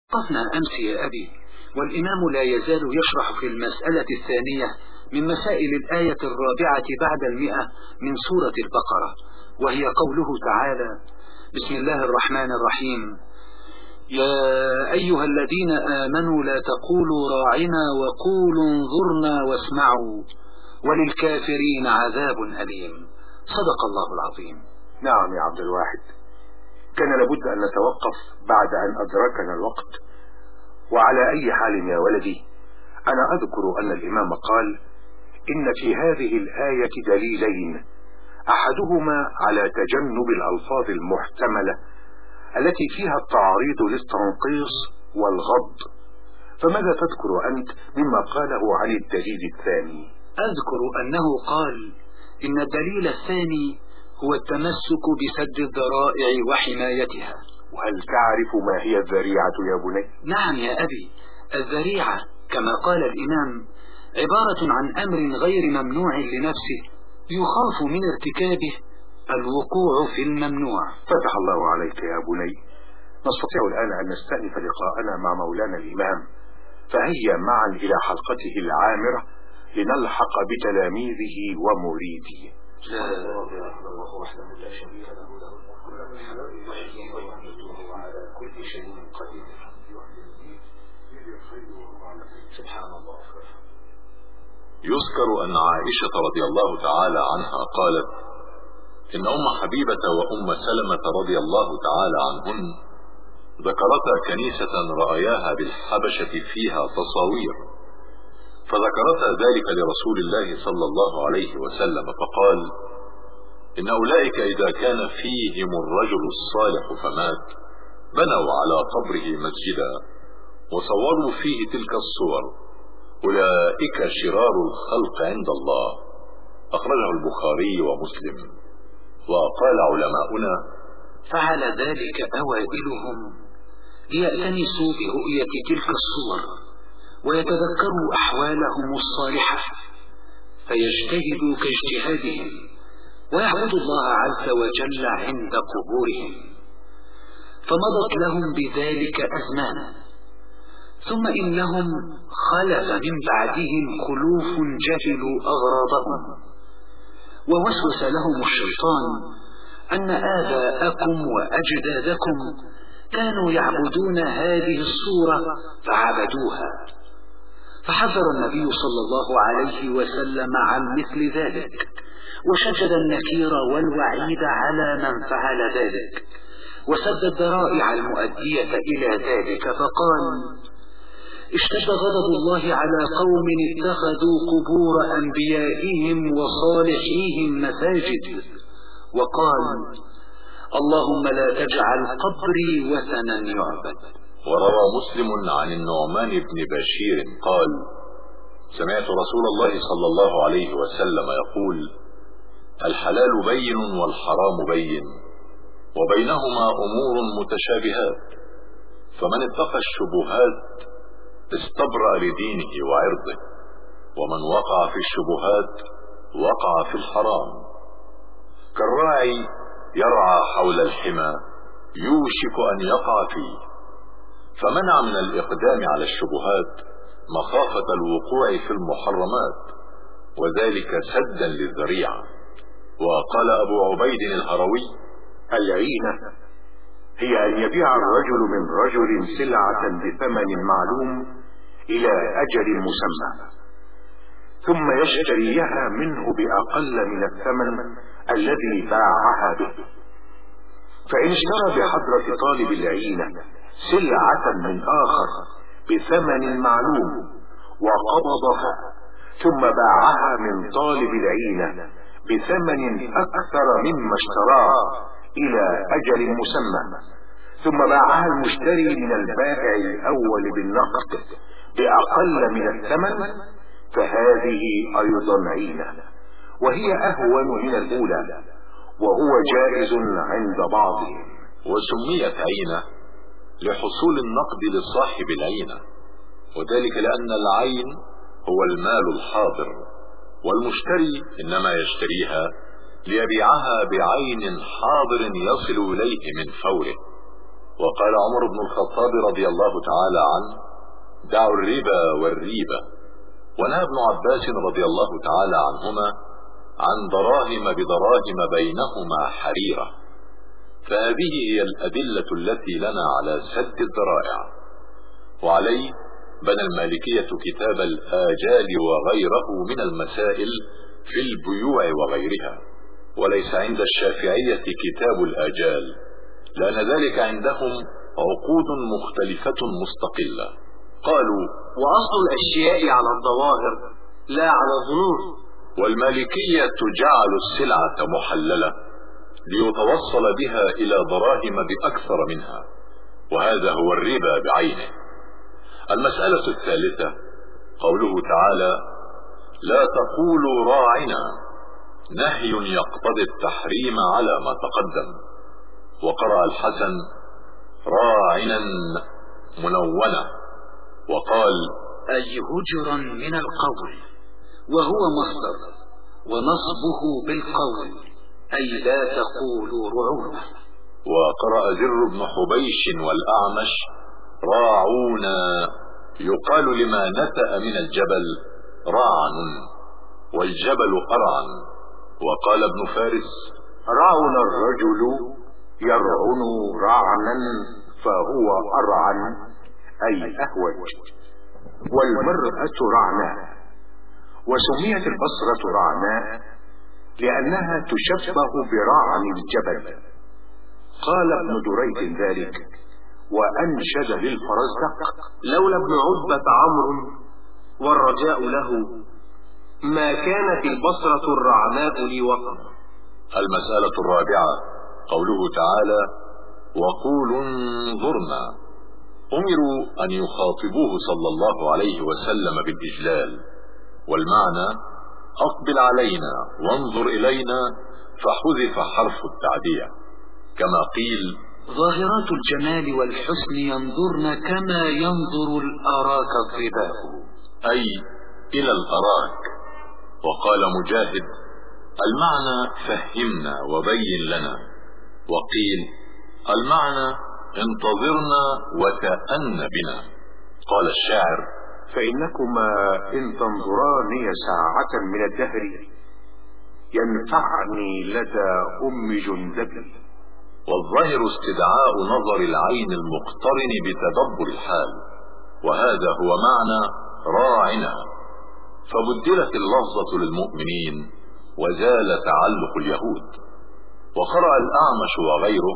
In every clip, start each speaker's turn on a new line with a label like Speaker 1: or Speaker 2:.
Speaker 1: وقفنا أمس يا أبي والإمام لا يزال يشرح في المسألة الثانية من مسائل الآية 4 بعد 100 من سورة البقرة، وهي قوله تعالى: بسم الله الرحمن الرحيم: يا أيها الذين آمنوا لا تقولوا راعنا وقولوا انظرنا واسمعوا وللكافرين عذاب أليم. صدق الله العظيم.
Speaker 2: نعم يا عبد الواحد، كان لابد أن نتوقف بعد أن أدركنا الوقت. وعلى أي حال يا ولدي، أنا أذكر أن الإمام قال إن في هذه الآية دليلين، أحدهما على تجنب الألفاظ المحتملة التي فيها التعريض للتنقيص والغض. فماذا تذكر أنت مما قاله عن الدليل الثاني؟
Speaker 1: أذكر أنه قال إن الدليل الثاني هو التمسك بسد الذرائع وحمايتها.
Speaker 2: وهل تعرف ما هي الذريعة يا بني؟
Speaker 1: نعم يا أبي، الذريعة كما قال الإمام عبارة عن أمر غير ممنوع لنفسه يخاف من ارتكابه الوقوع في الممنوع.
Speaker 2: فتح الله عليك يا بني. نستطيع الآن أن نستأنف لقاءنا مع مولانا الإمام، فهيا معا إلى حلقته العامرة لنلحق بتلاميذه ومريده.
Speaker 1: لا إله إلا الله وحده لا شريك له، له الملك ويحيي ويميت وهو على كل شيء قدير. سبحان الله.
Speaker 3: يذكر أن عائشة رضي الله تعالى عنها قالت إن أم حبيبة وأم سلمة رضي الله تعالى عنهن ذكرتا كنيسة رأياها بالحبشة فيها تصاوير، فذكرتا ذلك لرسول الله صلى الله عليه وسلم فقال: إن أولئك إذا كان فيهم الرجل الصالح فمات بنوا على قبره مسجدا وصوروا فيه تلك الصور، أولئك شرار الخلق عند الله. أخرجه البخاري ومسلم. وقال علماؤنا:
Speaker 1: فعل ذلك أوائلهم ليأتنسوا برؤية تلك الصور ويتذكروا أحوالهم الصالحة فيجتهدوا كاجتهادهم ويعبدوا الله عز وجل عند قبورهم، فمضت لهم بذلك أزمان، ثم إنهم خلف من بعدهم خلوف جهلوا أغراضهم، ووسوس لهم الشيطان أن آباءكم وأجدادكم كانوا يعبدون هذه الصورة فعبدوها، فحذر النبي صلى الله عليه وسلم عن مثل ذلك، وشدد النكير والوعيد على من فعل ذلك، وسد الذرائع المؤدية إلى ذلك، فقال: اشتد غضب الله على قوم اتخذوا قبور أنبيائهم وصالحيهم مساجد، وقال: اللهم لا تجعل قبري وثنا يعبد.
Speaker 3: وروى مسلم عن النعمان بن بشير قال: سمعت رسول الله صلى الله عليه وسلم يقول: الحلال بين والحرام بين وبينهما أمور متشابهات، فمن اتقى الشبهات استبرأ لدينه وعرضه، ومن وقع في الشبهات وقع في الحرام. كالراعي يرعى حول الحمى يوشك أن يقع فيه، فمنع من الإقدام على الشبهات مخافة الوقوع في المحرمات، وذلك سدا للذريعة. وقال أبو عبيد الهروي:
Speaker 2: العينة هي أن يبيع الرجل من رجل سلعة بثمن معلوم إلى أجل مسمى، ثم يشتريها منه بأقل من الثمن الذي باعها به. فإن اشترى بحضرة طالب العينة سلعة من آخر بثمن معلوم وقبضها، ثم باعها من طالب العينة بثمن أكثر مما اشتراه إلى أجل مسمى، ثم باعها المشتري من البائع الأول بالنقد بأقل من الثمن، فهذه أيضا عينة، وهي أهون من الأولى، وهو جائز عند بعضهم.
Speaker 3: وسميت عينة لحصول النقد لصاحب العينة، وذلك لأن العين هو المال الحاضر، والمشتري إنما يشتريها ليبيعها بعين حاضر يصل إليه من فوره. وقال عمر بن الخطاب رضي الله تعالى عنه: دعوا الربا والريبة. ونهى ابن عباس رضي الله تعالى عنهما عن دراهم بدراهم بينهما حريرة. فهذه هي الأدلة التي لنا على سد الذرائع. وعليه بنى المالكية كتاب الآجال وغيره من المسائل في البيوع وغيرها، وليس عند الشافعية كتاب الآجال، لأن ذلك عندهم عقود مختلفة مستقلة. قالوا:
Speaker 4: وأصل الأشياء على الظواهر لا على الظنون.
Speaker 3: والمالكية جعلوا السلعة محللة ليتوصل بها إلى دراهم بأكثر منها، وهذا هو الربا بعينه. المسألة الثالثة قوله تعالى: لا تقولوا راعنا، نهي يقتضي التحريم على ما تقدم. وقرأ الحسن: راعنا منونة، وقال:
Speaker 1: أي هجرا من القول، وهو مصدر، ونصبه بالقول أي لا تقولوا رعونا.
Speaker 3: وقرأ زر بن حبيش والأعمش: راعونا، يقال لما نتأ من الجبل راعن، والجبل أرعن. وقال ابن فارس:
Speaker 2: رعن الرجل يرعن رعنا فهو أرعن أي أهوج، والمرأة رعناء. وسميت البصرة رعناء لأنها تشبه برعن الجبل. قال ابن دريد ذلك وأنشد للفرزدق:
Speaker 4: لولا ابن عتبة عمرو والرجاء له ما كانت البصرة الرعناء لي وطن.
Speaker 3: المسألة الرابعة قوله تعالى: وقولوا انظرنا. أمروا أن يخاطبوه صلى الله عليه وسلم بالإجلال، والمعنى: أقبل علينا وانظر إلينا، فحذف حرف التعدية، كما قيل:
Speaker 1: ظاهرات الجمال والحسن ينظرن كما ينظر الأراك الظباء،
Speaker 3: أي إلى الأراك. وقال مجاهد: المعنى فهمنا وبين لنا. وقيل: المعنى انتظرنا وتأن بنا. قال الشاعر:
Speaker 2: فإنكما إن تنظراني ساعة من الدهر ينفعني لدى أم جندب.
Speaker 3: والظاهر استدعاء نظر العين المقترن بتدبر الحال، وهذا هو معنى راعنا، فبدلت اللفظة للمؤمنين وزال تعلق اليهود. وقرأ الأعمش وغيره: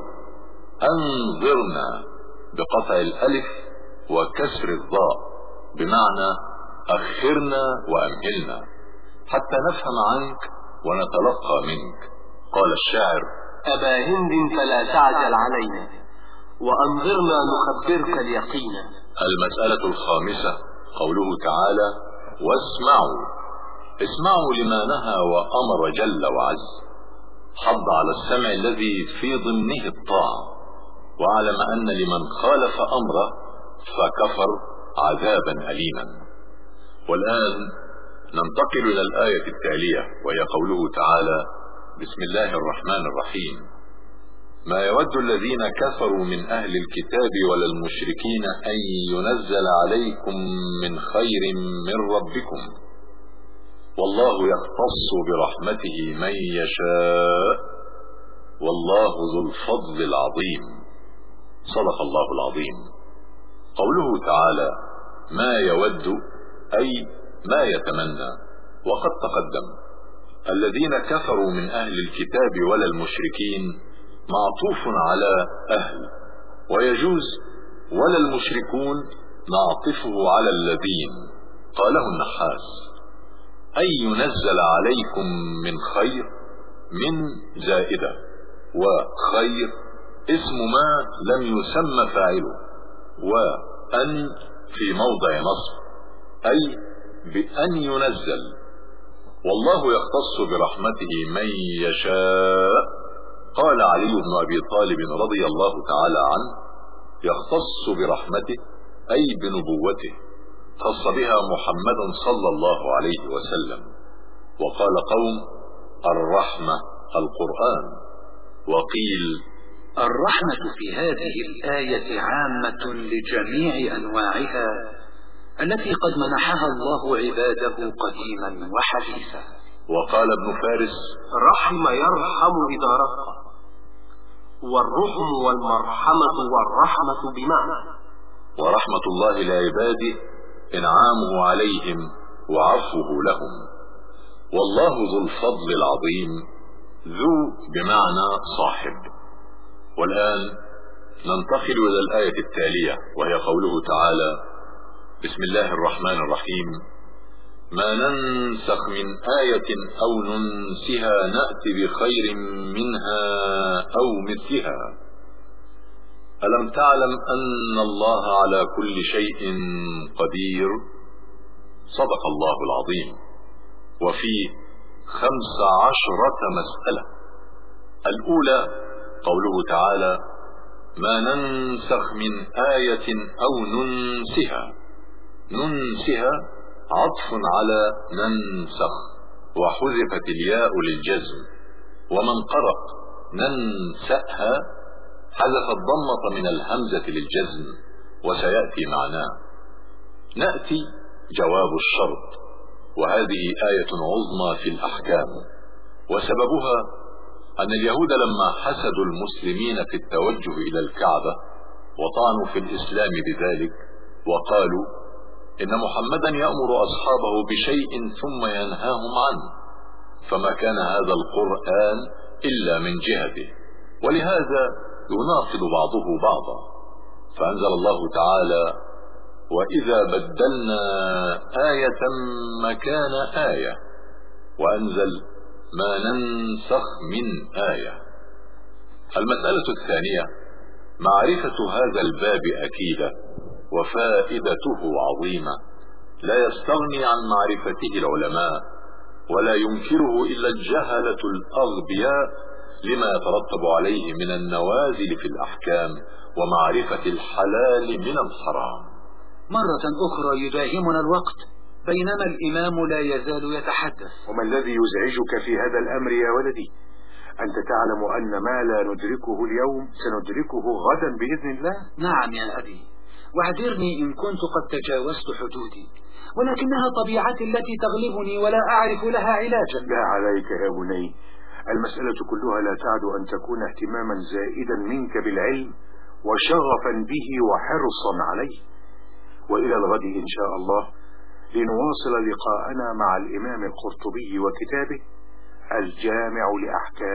Speaker 3: أنظرنا بقطع الألف وكسر الضاء، بمعنى أخرنا وأمهلنا حتى نفهم عنك ونتلقى منك. قال الشاعر:
Speaker 4: أبا هند فلا تعجل علينا، وأنظرنا نخبرك اليقين.
Speaker 3: المسألة الخامسة قوله تعالى: واسمعوا. اسمعوا لما نهى وأمر جل وعز، حض على السمع الذي في ضمنه الطاعة، واعلم أن لمن خالف أمره فكفر عذابا أليما. والآن ننتقل إلى الآية التالية، وهي قوله تعالى: بسم الله الرحمن الرحيم. ما يود الذين كفروا من أهل الكتاب ولا المشركين أن ينزل عليكم من خير من ربكم، والله يختص برحمته من يشاء، والله ذو الفضل العظيم. صدق الله العظيم. قوله تعالى: ما يود أي ما يتمنى. وقد تقدم الذين كفروا من أهل الكتاب ولا المشركين معطوف على أهل، ويجوز ولا المشركون نعطفه على الذين. قاله النحاس: أي ينزل عليكم من خير، من زائدة، وخير اسم ما لم يسمى فاعله، وأن في موضع نصب، أي بأن ينزل. والله يختص برحمته من يشاء. قال علي بن أبي طالب رضي الله تعالى عنه: يختص برحمته أي بنبوته، خص بها محمد صلى الله عليه وسلم. وقال قوم: الرحمة القرآن. وقيل:
Speaker 1: الرحمة في هذه الآية عامة لجميع أنواعها التي قد منحها الله عباده قديما وحديثا.
Speaker 3: وقال ابن فارس:
Speaker 4: رحم يرحم إذا رفق، والرحم والمرحمة والرحمة بمعنى.
Speaker 3: ورحمة الله لعباده إنعامه عليهم وعفوه لهم، والله ذو الفضل العظيم. ذو بمعنى صاحب. والآن ننتقل إلى الآية التالية، وهي قوله تعالى: بسم الله الرحمن الرحيم: ما ننسخ من آية أو ننسها نأتي بخير منها أو مثلها. ألم تعلم أن الله على كل شيء قدير؟ صدق الله العظيم. وفيه 15 مسألة. الأولى قوله تعالى: ما ننسخ من آية أو ننسها. ننسها عطف على ننسخ، وحذفت الياء للجزم. ومن قرأ ننسأها حذف الضمة من الهمزة للجزم، وسيأتي معناه. نأتي جواب الشرط، وهذه آية عظمى في الأحكام، وسببها أن اليهود لما حسدوا المسلمين في التوجه إلى الكعبة وطعنوا في الإسلام بذلك، وقالوا إن محمدا يأمر أصحابه بشيء ثم ينهاهم عنه، فما كان هذا القرآن إلا من جهته، ولهذا يناقض بعضه بعضا. فأنزل الله تعالى: وإذا بدلنا آية مكان آية، وأنزل: ما ننسخ من آية. المسألة الثانية: معرفة هذا الباب أكيدة وفائدته عظيمة، لا يستغني عن معرفته العلماء، ولا ينكره إلا الجهلة الأغبياء، لما يترتب عليه من النوازل في الأحكام ومعرفة الحلال من الحرام.
Speaker 1: مرة أخرى يداهمنا الوقت بينما الإمام لا يزال يتحدث.
Speaker 2: وما الذي يزعجك في هذا الأمر يا ولدي؟ أنت تعلم أن ما لا ندركه اليوم سندركه غدا بإذن الله.
Speaker 1: نعم يا أبي، واعذرني إن كنت قد تجاوزت حدودي، ولكنها طبيعتي التي تغلبني ولا أعرف لها علاجا.
Speaker 2: لا عليك يا بني، المسألة كلها لا تعد أن تكون اهتماما زائدا منك بالعلم وشغفا به وحرصا عليه. وإلى الغد إن شاء الله لنواصل لقاءنا مع الإمام القرطبي وكتابه الجامع لأحكام